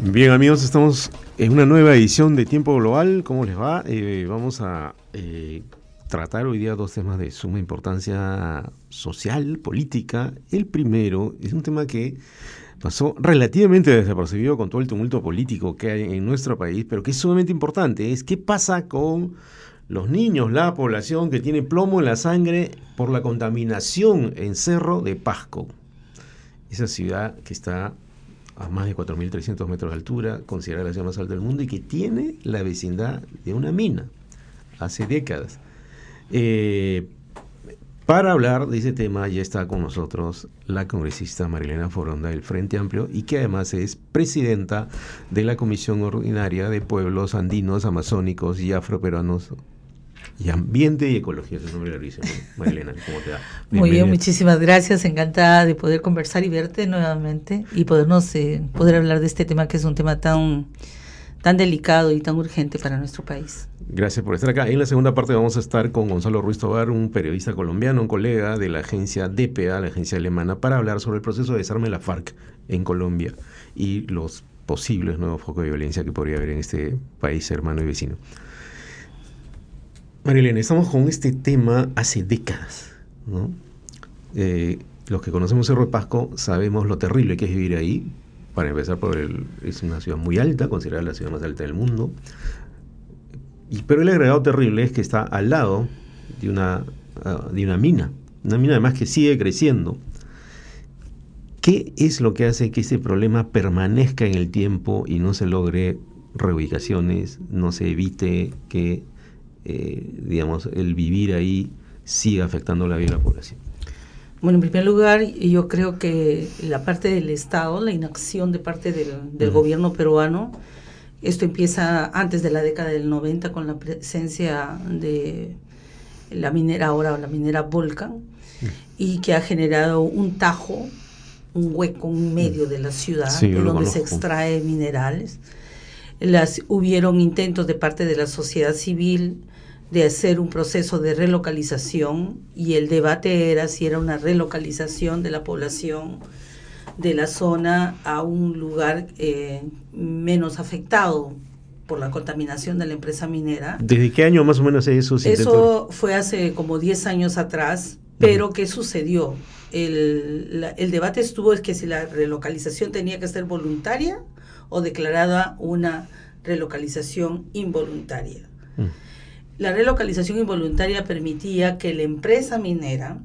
Bien, amigos, estamos en una nueva edición de Tiempo Global. ¿Cómo les va? Vamos a tratar hoy día dos temas de suma importancia social, política. El primero es un tema que pasó relativamente desapercibido con todo el tumulto político que hay en nuestro país, pero que es sumamente importante. Es qué pasa con los niños, la población que tiene plomo en la sangre por la contaminación en Cerro de Pasco. Esa ciudad que está a más de 4.300 metros de altura, considerada la ciudad más alta del mundo y que tiene la vecindad de una mina hace décadas. Para hablar de ese tema ya está con nosotros la congresista Marilena Foronda del Frente Amplio y que además es presidenta de la Comisión Ordinaria de Pueblos Andinos, Amazónicos y Afroperuanos y Ambiente y Ecología. Es un nombre larguísimo. Marilena, ¿cómo te va? Muy bien, muchísimas gracias. Encantada de poder conversar y verte nuevamente y poder hablar de este tema que es un tema tan delicado y tan urgente para nuestro país. Gracias por estar acá. En la segunda parte vamos a estar con Gonzalo Ruiz Tobar, un periodista colombiano, un colega de la agencia DPA, la agencia alemana, para hablar sobre el proceso de desarme de la FARC en Colombia y los posibles nuevos focos de violencia que podría haber en este país hermano y vecino. Marilena, estamos con este tema hace décadas, ¿no? Los que conocemos Cerro de Pasco sabemos lo terrible que es vivir ahí. Para empezar, es una ciudad muy alta, considerada la ciudad más alta del mundo. Pero el agregado terrible es que está al lado de una mina además que sigue creciendo. ¿Qué es lo que hace que este problema permanezca en el tiempo y no se logre reubicaciones, no se evite que el vivir ahí siga afectando la vida de la población? Bueno, en primer lugar, yo creo que la parte del Estado, la inacción de parte del gobierno peruano, esto empieza antes de la década del 90 con la presencia de la minera Volcan, y que ha generado un tajo, un hueco en medio de la ciudad, de donde se extrae minerales. Hubieron intentos de parte de la sociedad civil de hacer un proceso de relocalización, y el debate era si era una relocalización de la población de la zona a un lugar menos afectado por la contaminación de la empresa minera. ¿Desde qué año más o menos eso? Eso fue hace como 10 años atrás, pero ¿qué sucedió? El debate estuvo es que si la relocalización tenía que ser voluntaria o declarada una relocalización involuntaria. La relocalización involuntaria permitía que la empresa minera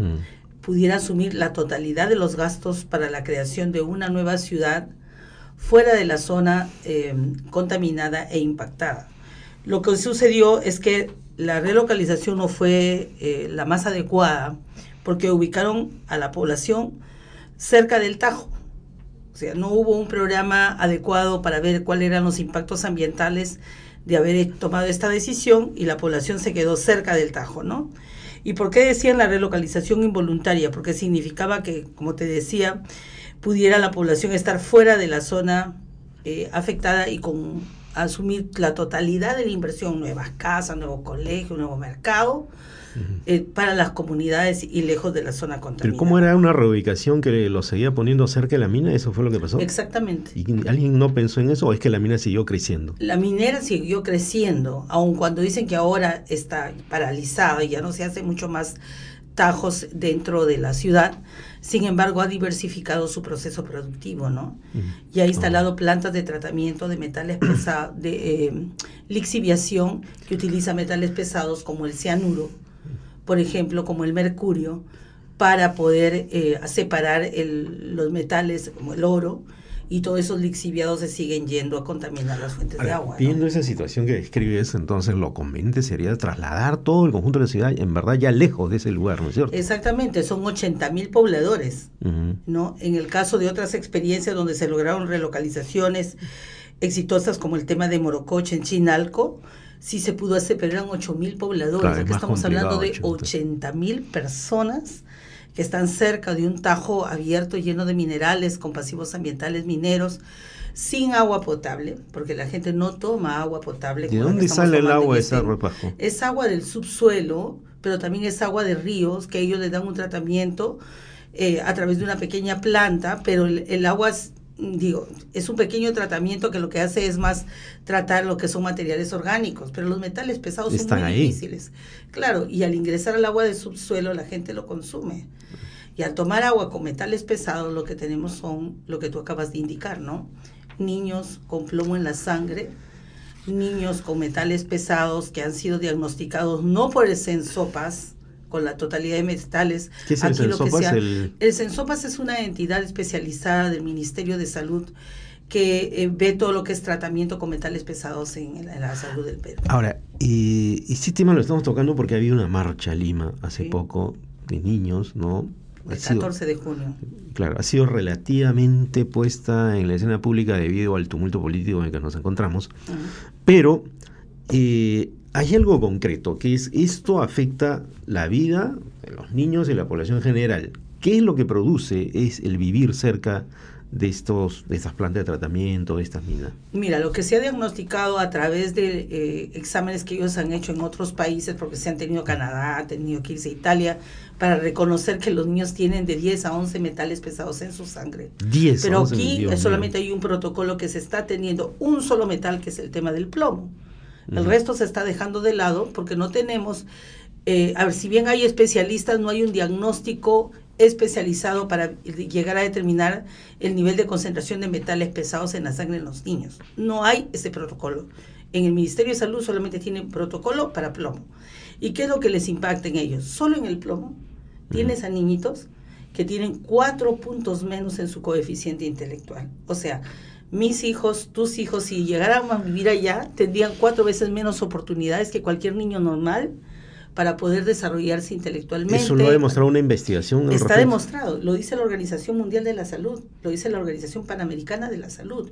pudiera asumir la totalidad de los gastos para la creación de una nueva ciudad fuera de la zona contaminada e impactada. Lo que sucedió es que la relocalización no fue la más adecuada, porque ubicaron a la población cerca del Tajo. O sea, no hubo un programa adecuado para ver cuáles eran los impactos ambientales de haber tomado esta decisión, y la población se quedó cerca del Tajo, ¿no? ¿Y por qué decían la relocalización involuntaria? Porque significaba que, como te decía, pudiera la población estar fuera de la zona afectada y asumir la totalidad de la inversión, nuevas casas, nuevo colegio, nuevo mercado, para las comunidades y lejos de la zona contaminada. ¿Pero cómo era una reubicación que lo seguía poniendo cerca de la mina? ¿Eso fue lo que pasó? Exactamente. ¿Y alguien no pensó en eso o es que la mina siguió creciendo? La minera siguió creciendo, aun cuando dicen que ahora está paralizada y ya no se hace mucho más tajos dentro de la ciudad. Sin embargo, ha diversificado su proceso productivo, ¿no? Y ha instalado plantas de tratamiento de metales pesados, de lixiviación, que utiliza metales pesados como el cianuro, por ejemplo, como el mercurio, para poder separar los metales como el oro, y todos esos lixiviados se siguen yendo a contaminar las fuentes de agua, ¿no? Viendo esa situación que describes, entonces lo conveniente sería trasladar todo el conjunto de la ciudad, en verdad, ya lejos de ese lugar, ¿no es cierto? Exactamente, son 80.000 pobladores, ¿no? En el caso de otras experiencias donde se lograron relocalizaciones exitosas, como el tema de Morocoche en Chinalco, sí se pudo hacer, pero eran 8.000 pobladores. Claro, aquí estamos hablando de 80.000 personas que están cerca de un tajo abierto lleno de minerales, con pasivos ambientales mineros, sin agua potable, porque la gente no toma agua potable. ¿De dónde sale el agua de Cerro de Pasco? Es agua del subsuelo, pero también es agua de ríos, que ellos le dan un tratamiento a través de una pequeña planta, pero el agua digo, es un pequeño tratamiento que lo que hace es más tratar lo que son materiales orgánicos, pero los metales pesados son muy difíciles. Claro, y al ingresar al agua de subsuelo la gente lo consume. Y al tomar agua con metales pesados lo que tenemos son lo que tú acabas de indicar, ¿no? Niños con plomo en la sangre, niños con metales pesados que han sido diagnosticados no por el Sensopas, con la totalidad de metales. ¿Qué es el Sensopas? El Sensopas es una entidad especializada del Ministerio de Salud que ve todo lo que es tratamiento con metales pesados en la salud del Perú. Ahora, y este tema lo estamos tocando porque había una marcha en Lima hace poco de niños, ¿no? El 14 de junio. Claro, ha sido relativamente puesta en la escena pública debido al tumulto político en el que nos encontramos, pero hay algo concreto, que es esto afecta la vida de los niños y la población en general. ¿Qué es lo que produce es el vivir cerca de estas plantas de tratamiento, de estas minas? Mira, lo que se ha diagnosticado a través de exámenes que ellos han hecho en otros países, porque se han tenido Canadá, han tenido que irse a Italia, para reconocer que los niños tienen de 10 a 11 metales pesados en su sangre. 10 Pero 11, aquí solamente hay un protocolo que se está teniendo un solo metal, que es el tema del plomo. El resto se está dejando de lado porque no tenemos, a ver, si bien hay especialistas, no hay un diagnóstico especializado para llegar a determinar el nivel de concentración de metales pesados en la sangre de los niños. No hay ese protocolo. En el Ministerio de Salud solamente tienen protocolo para plomo. ¿Y qué es lo que les impacta en ellos? Solo en el plomo tienes a niñitos que tienen 4 puntos menos en su coeficiente intelectual. O sea, mis hijos, tus hijos, si llegaran a vivir allá, tendrían 4 veces menos oportunidades que cualquier niño normal para poder desarrollarse intelectualmente. ¿Eso lo ha demostrado una investigación? Está demostrado, lo dice la Organización Mundial de la Salud, lo dice la Organización Panamericana de la Salud.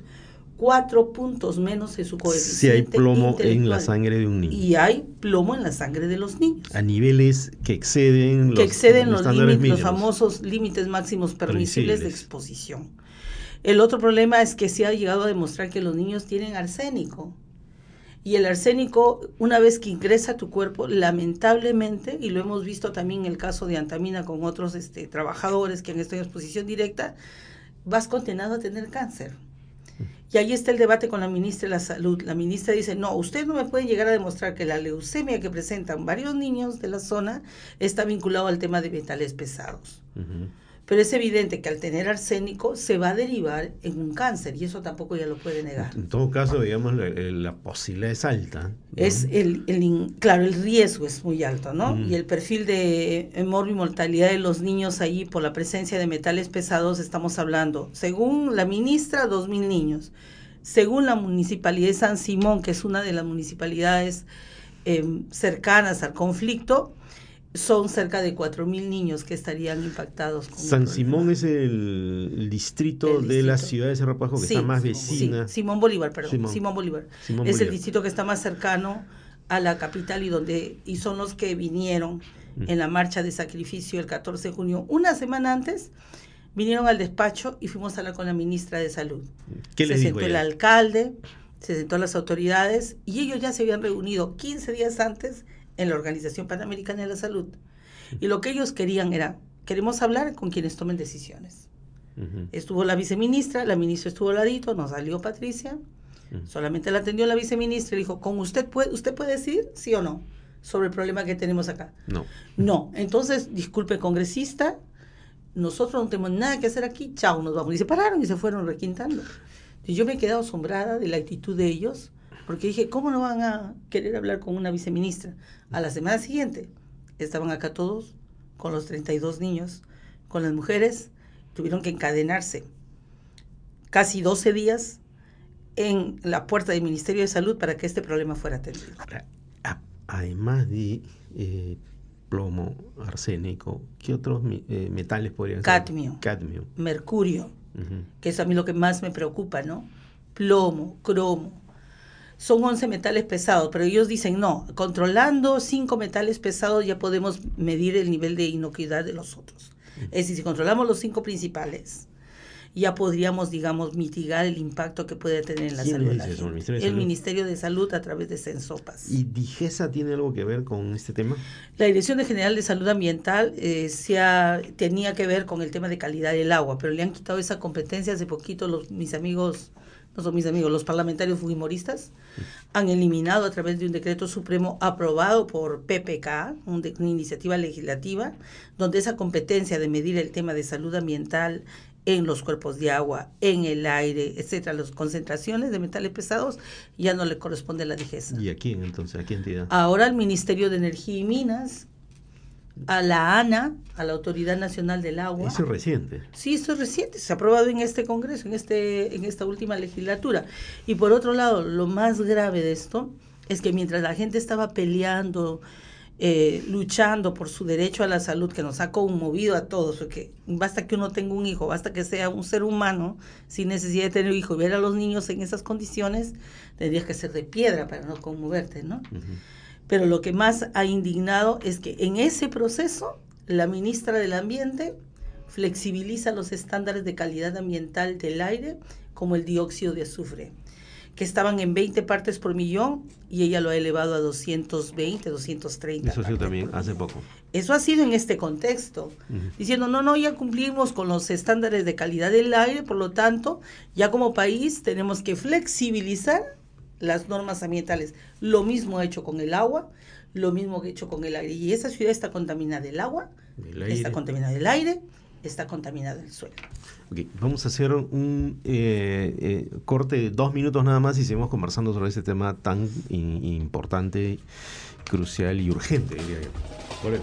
4 puntos menos en su coeficiente si hay plomo en la sangre de un niño. Y hay plomo en la sangre de los niños. A niveles que exceden los límites, los famosos límites máximos permisibles de exposición. El otro problema es que se ha llegado a demostrar que los niños tienen arsénico. Y el arsénico, una vez que ingresa a tu cuerpo, lamentablemente, y lo hemos visto también en el caso de Antamina con otros trabajadores que han estado en exposición directa, vas condenado a tener cáncer. Y ahí está el debate con la ministra de la Salud. La ministra dice, no, usted no me puede llegar a demostrar que la leucemia que presentan varios niños de la zona está vinculado al tema de metales pesados. Pero es evidente que al tener arsénico se va a derivar en un cáncer y eso tampoco ya lo puede negar. En todo caso, digamos, la posibilidad es alta, ¿no? Es claro, el riesgo es muy alto, ¿no? Y el perfil de mortalidad de los niños ahí por la presencia de metales pesados, estamos hablando, según la ministra, 2.000 niños. Según la municipalidad de San Simón, que es una de las municipalidades cercanas al conflicto, son cerca de 4.000 niños que estarían impactados. San Simón es el distrito de la ciudad de Cerro Pasco que está más vecina. Sí, Simón Bolívar. Es el distrito que está más cercano a la capital y son los que vinieron en la marcha de sacrificio el 14 de junio. Una semana antes vinieron al despacho y fuimos a hablar con la ministra de Salud. ¿Qué les dijo ella? Se sentó el alcalde, se sentó las autoridades y ellos ya se habían reunido 15 días antes en la Organización Panamericana de la Salud. Y lo que ellos querían era, queremos hablar con quienes tomen decisiones. Estuvo la viceministra, la ministra estuvo al ladito, nos salió Patricia, solamente la atendió la viceministra y dijo, ¿usted puede decir sí o no sobre el problema que tenemos acá? No. Entonces, disculpe, congresista, nosotros no tenemos nada que hacer aquí, chao, nos vamos. Y se pararon y se fueron requintando. Y yo me he quedado asombrada de la actitud de ellos, porque dije, ¿cómo no van a querer hablar con una viceministra? A la semana siguiente estaban acá todos, con los 32 niños, con las mujeres, tuvieron que encadenarse casi 12 días en la puerta del Ministerio de Salud para que este problema fuera atendido. Además de plomo, arsénico, ¿qué otros metales podrían ser? Cadmio. Mercurio, que es a mí lo que más me preocupa, ¿no? Plomo, cromo. Son 11 metales pesados, pero ellos dicen no, controlando 5 metales pesados ya podemos medir el nivel de inocuidad de los otros. Es decir, si controlamos los 5 principales ya podríamos, digamos, mitigar el impacto que puede tener en la salud de la gente. El Ministerio de Salud a través de Sensopas. ¿Y DIGESA tiene algo que ver con este tema? La Dirección General de Salud Ambiental tenía que ver con el tema de calidad del agua, pero le han quitado esa competencia hace poquito los parlamentarios fujimoristas han eliminado a través de un decreto supremo aprobado por PPK, una iniciativa legislativa, donde esa competencia de medir el tema de salud ambiental en los cuerpos de agua, en el aire, etcétera, las concentraciones de metales pesados, ya no le corresponde a la DIGESA. ¿Y a quién entonces? ¿A qué entidad? Ahora al Ministerio de Energía y Minas, a la ANA, a la Autoridad Nacional del Agua. Eso es reciente. Sí, eso es reciente, se ha aprobado en este Congreso, en esta última legislatura. Y por otro lado, lo más grave de esto es que mientras la gente estaba peleando, luchando por su derecho a la salud, que nos ha conmovido a todos, porque basta que uno tenga un hijo, basta que sea un ser humano sin necesidad de tener un hijo, y ver a los niños en esas condiciones, tendrías que ser de piedra para no conmoverte, ¿no? Uh-huh. Pero lo que más ha indignado es que en ese proceso la ministra del Ambiente flexibiliza los estándares de calidad ambiental del aire, como el dióxido de azufre, que estaban en 20 partes por millón y ella lo ha elevado a 220, 230. Eso ha sido también hace poco. Eso ha sido en este contexto, diciendo, no, ya cumplimos con los estándares de calidad del aire, por lo tanto, ya como país tenemos que flexibilizar las normas ambientales. Lo mismo ha hecho con el agua, lo mismo que ha hecho con el aire. Y esa ciudad está contaminada del agua, está contaminada del aire, está contaminada el suelo. Okay, vamos a hacer un corte de 2 minutos nada más y seguimos conversando sobre este tema tan importante, crucial y urgente, diría yo. Volvemos.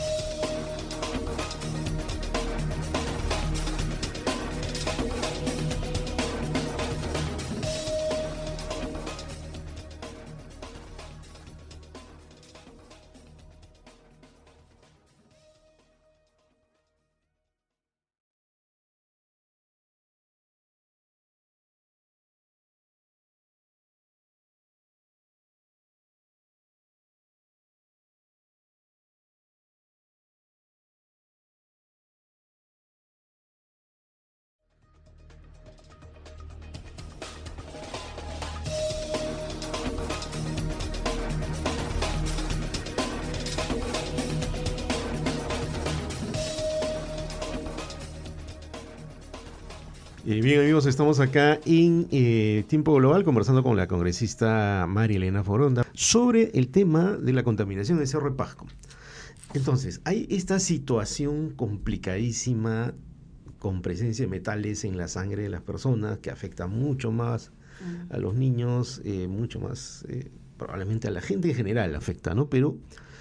Bien amigos, estamos acá en Tiempo Global conversando con la congresista María Elena Foronda sobre el tema de la contaminación del Cerro de Pasco. Entonces, hay esta situación complicadísima con presencia de metales en la sangre de las personas que afecta mucho más a los niños, mucho más probablemente a la gente en general afecta, ¿no? Pero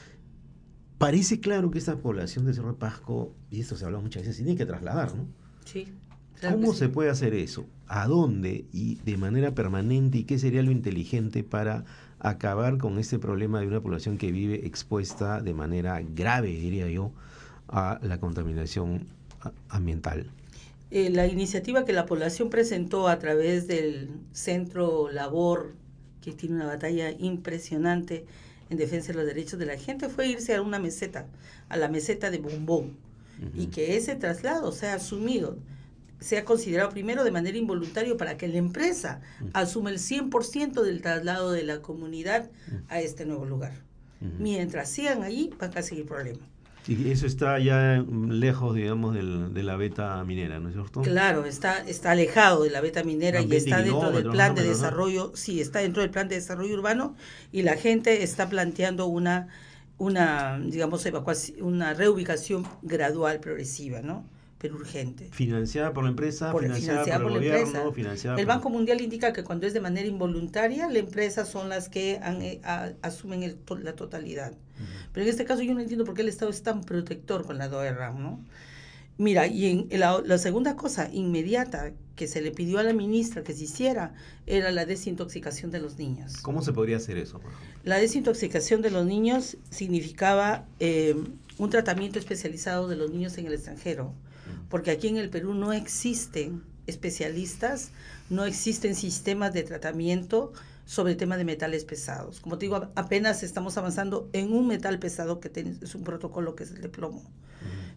parece claro que esta población de Cerro de Pasco, y esto se habla muchas veces, se tiene que trasladar, ¿no? Sí. Claro. ¿Cómo se puede hacer eso? ¿A dónde? ¿Y de manera permanente? ¿Y qué sería lo inteligente para acabar con este problema de una población que vive expuesta de manera grave, diría yo, a la contaminación ambiental? La iniciativa que la población presentó a través del Centro Labor, que tiene una batalla impresionante en defensa de los derechos de la gente, fue irse a una meseta, a la meseta de Bombón, y que ese traslado sea asumido, sea considerado primero de manera involuntaria para que la empresa asuma el 100% del traslado de la comunidad a este nuevo lugar. Mientras sigan allí, van a seguir problemas. Y eso está ya lejos, digamos, de la veta minera, ¿no es cierto? Claro, está alejado de la veta minera y está dentro del plan de desarrollo, ¿no? Sí, está dentro del plan de desarrollo urbano y la gente está planteando una digamos, evacuación, una reubicación gradual, progresiva, ¿no? Pero urgente. ¿Financiada por la empresa? ¿Financiada por el gobierno? El Banco Mundial indica que cuando es de manera involuntaria, la empresa son las que asumen la totalidad. Pero en este caso yo no entiendo por qué el Estado es tan protector con la DOERAM, ¿no? Mira, y la segunda cosa inmediata que se le pidió a la ministra que se hiciera era la desintoxicación de los niños. ¿Cómo se podría hacer eso, por ejemplo? La desintoxicación de los niños significaba un tratamiento especializado de los niños en el extranjero, porque aquí en el Perú no existen especialistas, no existen sistemas de tratamiento sobre el tema de metales pesados. Como te digo, apenas estamos avanzando en un metal pesado que es un protocolo que es el de plomo.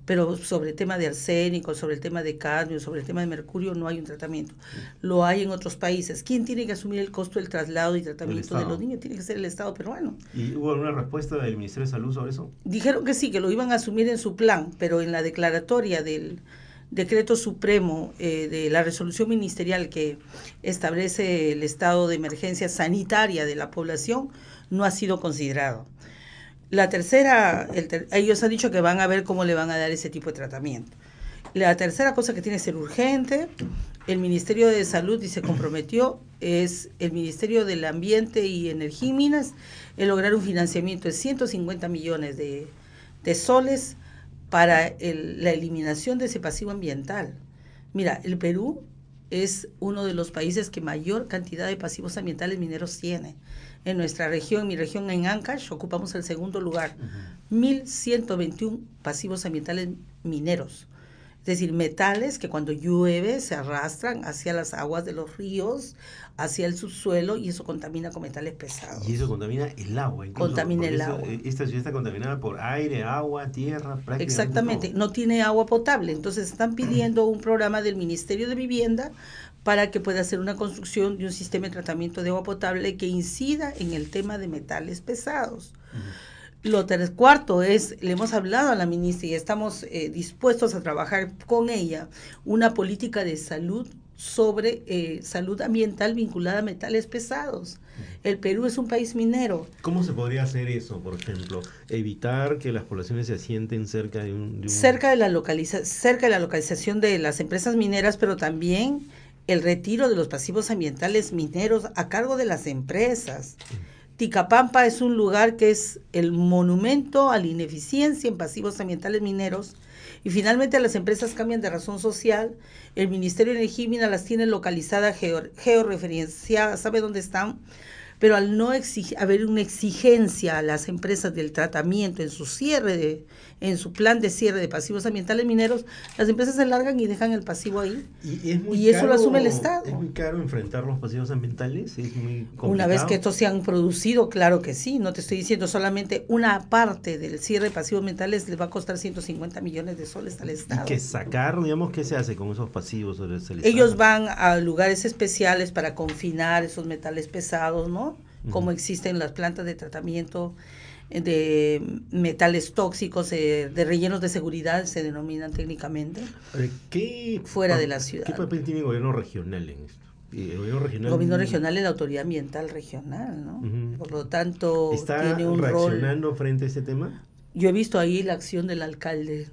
pero sobre el tema de arsénico, sobre el tema de cadmio, sobre el tema de mercurio no hay un tratamiento. Lo hay en otros países. ¿Quién tiene que asumir el costo del traslado y tratamiento de los niños? Tiene que ser el Estado peruano. ¿Y hubo alguna respuesta del Ministerio de Salud sobre eso? Dijeron que sí, que lo iban a asumir en su plan, pero en la declaratoria del decreto supremo de la resolución ministerial que establece el estado de emergencia sanitaria de la población no ha sido considerado. La tercera, ellos han dicho que van a ver cómo le van a dar ese tipo de tratamiento. La tercera cosa que tiene que ser urgente, el Ministerio de Salud y se comprometió, es el Ministerio del Ambiente y Energía y Minas, en lograr un financiamiento de 150 millones de soles para la eliminación de ese pasivo ambiental. Mira, el Perú es uno de los países que mayor cantidad de pasivos ambientales mineros tiene. En nuestra región, en mi región, en Ancash, ocupamos el segundo lugar. 1.121 pasivos ambientales mineros. Es decir, metales que cuando llueve se arrastran hacia las aguas de los ríos, hacia el subsuelo, y eso contamina con metales pesados. Y eso contamina el agua. Incluso, contamina el agua. Esta ciudad está contaminada por aire, agua, tierra, prácticamente exactamente, todo. No tiene agua potable. Entonces están pidiendo un programa del Ministerio de Vivienda para que pueda hacer una construcción de un sistema de tratamiento de agua potable que incida en el tema de metales pesados. Lo cuarto es, le hemos hablado a la ministra y estamos dispuestos a trabajar con ella una política de salud sobre salud ambiental vinculada a metales pesados. El Perú es un país minero. ¿Cómo se podría hacer eso, por ejemplo? Evitar que las poblaciones se asienten cerca de un... Cerca de la localización de las empresas mineras, pero también el retiro de los pasivos ambientales mineros a cargo de las empresas. Ticapampa es un lugar que es el monumento a la ineficiencia en pasivos ambientales mineros, y finalmente las empresas cambian de razón social. El Ministerio de Energía y Minas las tiene localizadas, georreferenciadas, sabe dónde están, pero al no haber una exigencia a las empresas del tratamiento en su plan de cierre de pasivos ambientales mineros, las empresas se largan y dejan el pasivo ahí. Y eso lo asume el Estado. ¿Es muy caro enfrentar los pasivos ambientales? ¿Es muy complicado? Una vez que estos se han producido, claro que sí. No te estoy diciendo solamente una parte del cierre de pasivos ambientales les va a costar 150 millones de soles al Estado. ¿Y que sacar, digamos, qué se hace con esos pasivos? Ellos van a lugares especiales para confinar esos metales pesados, ¿no? Como existen las plantas de tratamiento de metales tóxicos, de rellenos de seguridad, se denominan técnicamente, fuera de la ciudad. ¿Qué papel tiene el gobierno regional en esto? El gobierno regional es la autoridad ambiental regional, ¿no? Por lo tanto, tiene un rol. ¿Está reaccionando frente a ese tema? Yo he visto ahí la acción del alcalde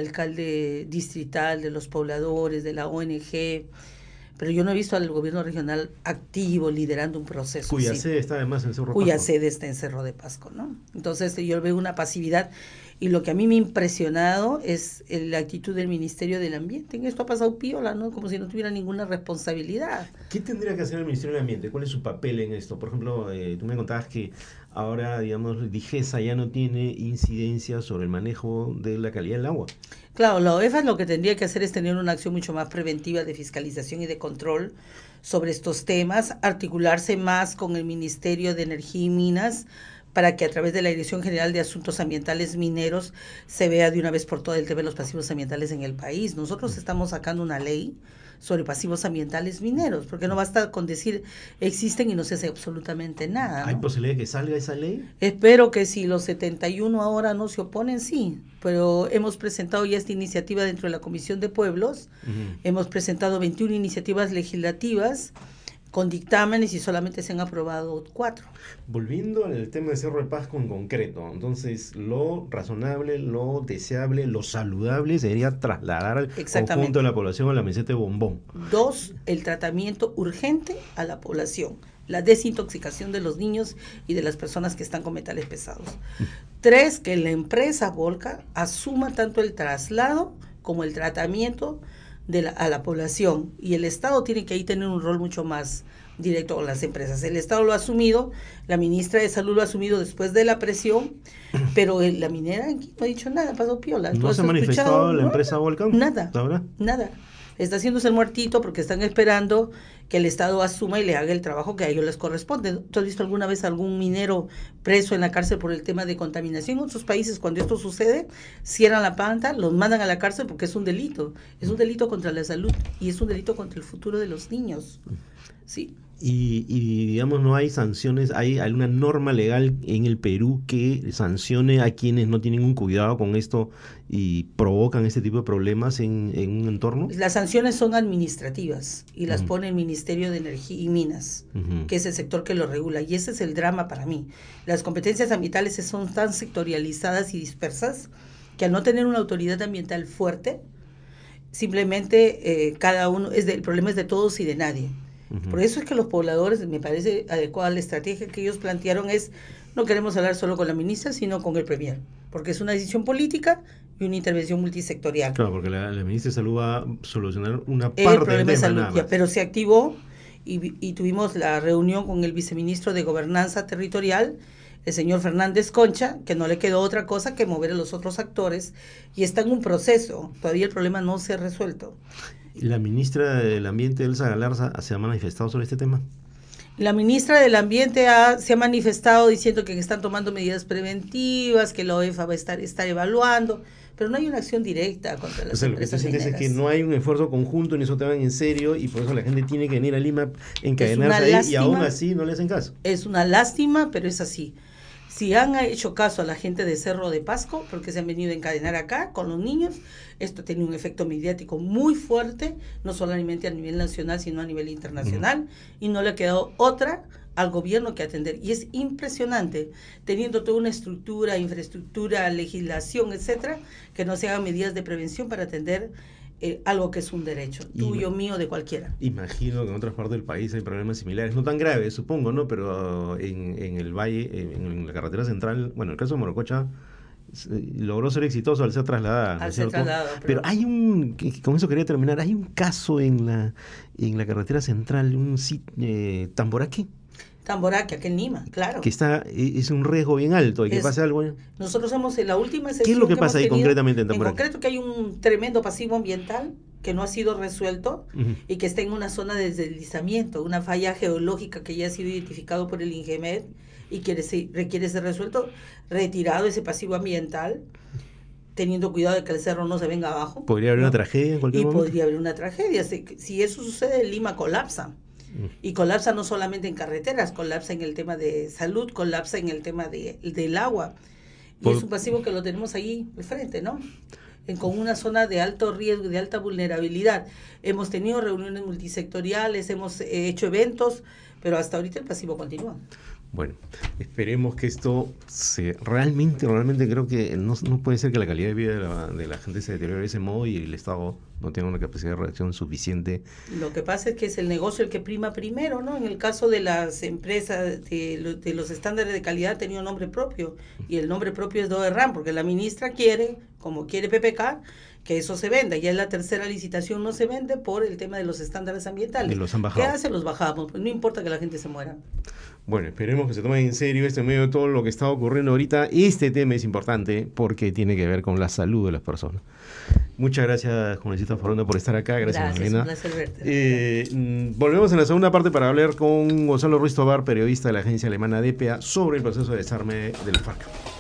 distrital, de los pobladores, de la ONG, pero yo no he visto al gobierno regional activo liderando un proceso. Cuya sede está además en Cerro de Pasco. Cuya sede está en Cerro de Pasco, ¿no? Entonces yo veo una pasividad, y lo que a mí me ha impresionado es la actitud del Ministerio del Ambiente. En esto ha pasado piola, ¿no? Como si no tuviera ninguna responsabilidad. ¿Qué tendría que hacer el Ministerio del Ambiente? ¿Cuál es su papel en esto? Por ejemplo, tú me contabas que ahora, digamos, DIGESA ya no tiene incidencia sobre el manejo de la calidad del agua. Claro, la OEFA lo que tendría que hacer es tener una acción mucho más preventiva de fiscalización y de control sobre estos temas, articularse más con el Ministerio de Energía y Minas para que a través de la Dirección General de Asuntos Ambientales Mineros se vea de una vez por todas el tema de los pasivos ambientales en el país. Nosotros estamos sacando una ley sobre pasivos ambientales mineros, porque no basta con decir existen y no se hace absolutamente nada, ¿no? ¿Hay posibilidad de que salga esa ley? Espero que si los 71 ahora no se oponen, sí, pero hemos presentado ya esta iniciativa dentro de la Comisión de Pueblos, hemos presentado 21 iniciativas legislativas con dictámenes y solamente se han aprobado 4. Volviendo al tema de Cerro de Pasco en concreto, entonces lo razonable, lo deseable, lo saludable sería trasladar al conjunto de la población a la meseta de Bombón. 2, el tratamiento urgente a la población, la desintoxicación de los niños y de las personas que están con metales pesados. 3, que la empresa Volca asuma tanto el traslado como el tratamiento a la población, y el Estado tiene que ahí tener un rol mucho más directo con las empresas. El Estado lo ha asumido, la ministra de Salud lo ha asumido después de la presión, pero la minera aquí no ha dicho nada, pasó piola. ¿No se ha manifestado la empresa Volcan? Nada, nada. Está haciéndose el muertito porque están esperando que el Estado asuma y le haga el trabajo que a ellos les corresponde. ¿Tú has visto alguna vez algún minero preso en la cárcel por el tema de contaminación? En otros países, cuando esto sucede, cierran la planta, los mandan a la cárcel porque es un delito. Es un delito contra la salud y es un delito contra el futuro de los niños. Sí. Y digamos, no hay sanciones, hay alguna norma legal en el Perú que sancione a quienes no tienen un cuidado con esto y provocan este tipo de problemas en un entorno. Las sanciones son administrativas y las pone el Ministerio de Energía y Minas, que es el sector que lo regula, y ese es el drama para mí. Las competencias ambientales son tan sectorializadas y dispersas que al no tener una autoridad ambiental fuerte, simplemente cada uno, el problema es de todos y de nadie. Por eso es que los pobladores, me parece adecuada la estrategia que ellos plantearon es, no queremos hablar solo con la ministra, sino con el premier, porque es una decisión política y una intervención multisectorial. Claro, porque la ministra de Salud va a solucionar una parte del problema del de tema, salud, pero se activó y tuvimos la reunión con el viceministro de Gobernanza Territorial, el señor Fernández Concha, que no le quedó otra cosa que mover a los otros actores, y está en un proceso, todavía el problema no se ha resuelto. ¿La ministra del Ambiente, Elsa Galarza, se ha manifestado sobre este tema? La ministra del Ambiente se ha manifestado diciendo que están tomando medidas preventivas, que la OEFA va a estar evaluando, pero no hay una acción directa contra las empresas. Lo que tú sientes es que no hay un esfuerzo conjunto, ni eso te van en serio, y por eso la gente tiene que venir a Lima, encadenarse ahí, y aún así no le hacen caso. Es una lástima, pero es así. Si han hecho caso a la gente de Cerro de Pasco, porque se han venido a encadenar acá con los niños, esto tiene un efecto mediático muy fuerte, no solamente a nivel nacional, sino a nivel internacional, y no le ha quedado otra al gobierno que atender. Y es impresionante, teniendo toda una estructura, infraestructura, legislación, etcétera, que no se hagan medidas de prevención para atender algo que es un derecho, tuyo, mío, de cualquiera. Imagino que en otras partes del país hay problemas similares, no tan graves, supongo, ¿no? Pero en el valle, en la carretera central, bueno, el caso de Morococha logró ser exitoso al ser trasladada, ¿no es cierto? Pero hay con eso quería terminar, hay un caso en la carretera central, un Tamboraque. Tamboraque, aquí en Lima, claro. Que es un riesgo bien alto, y que pase algo. Nosotros hemos, en la última sesión, ¿qué es lo que pasa ahí concretamente en Tamboraque? En concreto que hay un tremendo pasivo ambiental que no ha sido resuelto y que está en una zona de deslizamiento, una falla geológica que ya ha sido identificado por el INGEMED y que requiere ser resuelto, retirado ese pasivo ambiental, teniendo cuidado de que el cerro no se venga abajo. ¿Podría haber una tragedia en cualquier momento? Podría haber una tragedia. Si eso sucede, Lima colapsa. Y colapsa no solamente en carreteras, colapsa en el tema de salud, colapsa en el tema del agua. Y es un pasivo que lo tenemos ahí al frente, ¿no? Con una zona de alto riesgo, de alta vulnerabilidad. Hemos tenido reuniones multisectoriales, hemos hecho eventos, pero hasta ahorita el pasivo continúa. Bueno, esperemos que esto realmente creo que no puede ser que la calidad de vida de la gente se deteriore de ese modo y el Estado no tenga una capacidad de reacción suficiente. Lo que pasa es que es el negocio el que prima primero, ¿no? En el caso de las empresas, de los estándares de calidad, ha tenido nombre propio, y el nombre propio es DOERRAM, porque la ministra quiere, como quiere PPK, que eso se venda. Ya en la tercera licitación no se vende por el tema de los estándares ambientales. Y los han bajado. ¿Qué hace? Los bajamos, pues no importa que la gente se muera. Bueno, esperemos que se tomen en serio en medio de todo lo que está ocurriendo ahorita. Este tema es importante porque tiene que ver con la salud de las personas. Muchas gracias, Juancita Foronda, por estar acá. Gracias, Magdalena. Un placer verte. Volvemos en la segunda parte para hablar con Gonzalo Ruiz Tobar, periodista de la agencia alemana DPA, sobre el proceso de desarme de la FARC.